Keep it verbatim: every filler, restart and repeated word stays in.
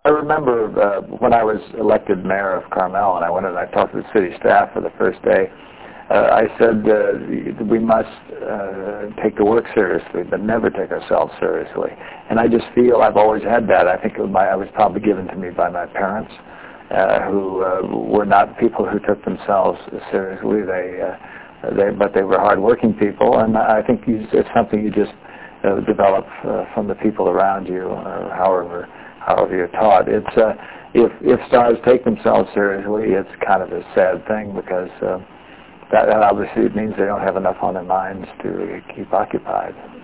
I remember uh, when I was elected mayor of Carmel, and I went and I talked to the city staff for the first day. Uh, I said uh, we must uh, take the work seriously, but never take ourselves seriously. And I just feel I've always had that. I think it was, my, it was probably given to me by my parents, uh, who uh, were not people who took themselves seriously. They, uh, they, but they were hardworking people, and I think you, it's something you just uh, develop uh, from the people around you, or however, however you're taught. It's uh, if if stars take themselves seriously, it's kind of a sad thing because. Uh, That obviously means they don't have enough on their minds to keep occupied.